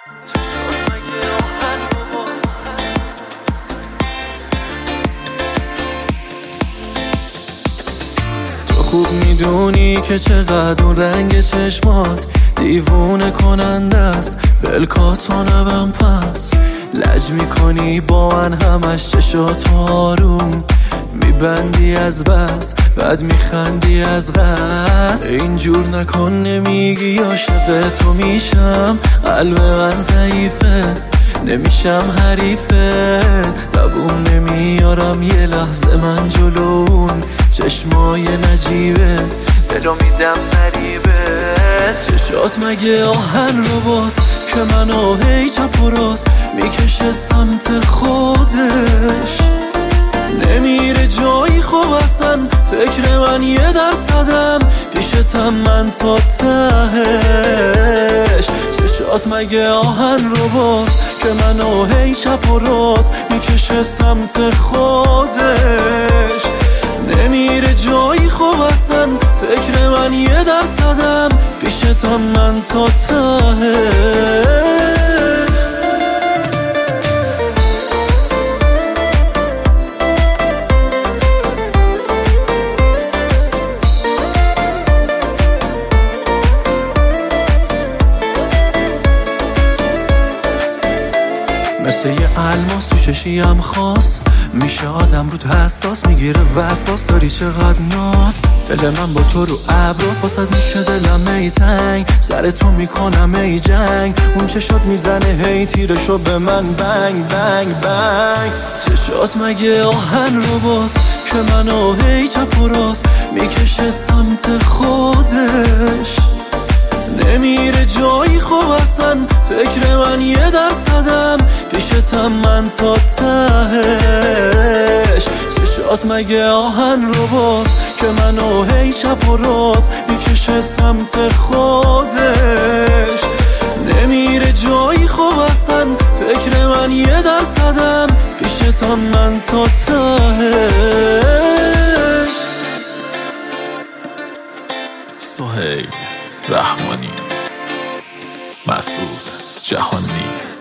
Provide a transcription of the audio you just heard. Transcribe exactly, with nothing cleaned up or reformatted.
خوب میدونی که چقدر اون رنگ چشمات دیوونه کننده است، بلکاتو نبم پس لج میکنی با من همش چشاتو آروم میبندی از بس بعد میخندی از قصد. اینجور نکن نمیگی یا شبه تو میشم، قلب من ضعیفه نمیشم حریفت، دووم نمیارم یه لحظه من جلون چشمای نجیبه دلو میدم سریبت. چشات مگه آهن رو باز که منو هی چپ و راست میکشه سمت خودش، نمیره جایی خوب اصلا فکر من یه درصدم پیشتم من تا تهش. چشات مگه آهن رو باز که منو هی چپ و راست میکشه سمت خودش، نمیره جایی خوب اصلا فکر من یه درصدم پیشتم من تا تهش. مثل یه الماس تو چشیم خاص میشه آدم رود حساس، میگیره وسواس داری چقدر ناز، دل من با تو رو ابراز واسد میشه دلم ای تنگ، سر تو میکنم ای جنگ، اون چشات میزنه هی تیرشو به من بنگ بنگ بنگ. چشات مگه آهن رو باز که منو هی چپ و راست میکشه سمت خودش، نمیره جایی خوب اصلا فکر من یه درصدم پیشتم من تا تهش. چشات مگه آهن رو باز که منو هی چپ و راست میکشه سمت خودش، نمیره جایی خوب اصلا فکر من یه درصدم پیشتم من تا تهش. سهیل رحمانی، مسعود جهانی.